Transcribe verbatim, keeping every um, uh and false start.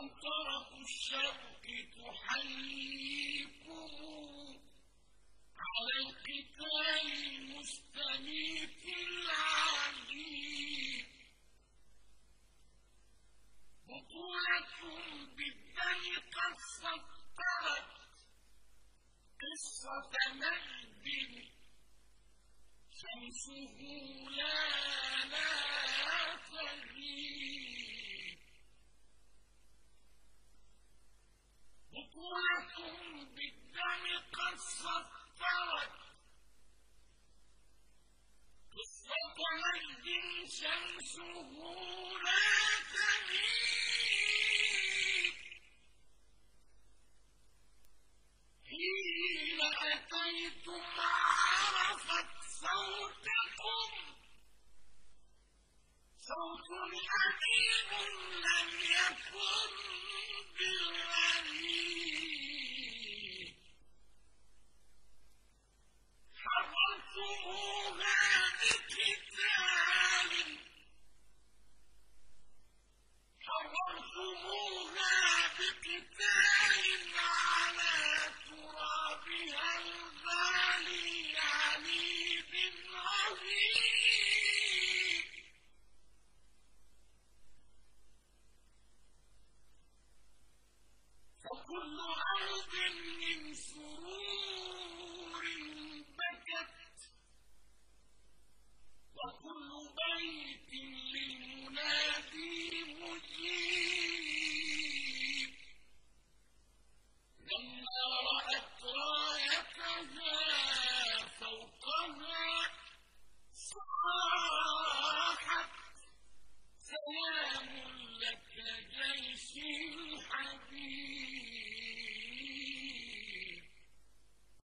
أمطرة الشرق تحييكم على القتال المستميت العجيب. بطولة بالدم قد سطرت قصة مجد شمسه لا لا تغيب. بطولة بالدم قد سطرت قصة مجد شمسه لا تغيب. حين أتيتم عرفت صوتكم صوت حبيب لم يكن بالغريب. حررتموها بقتال حررتموها بقتال على ترابها الغالي عنيد رهيب. فكل أرض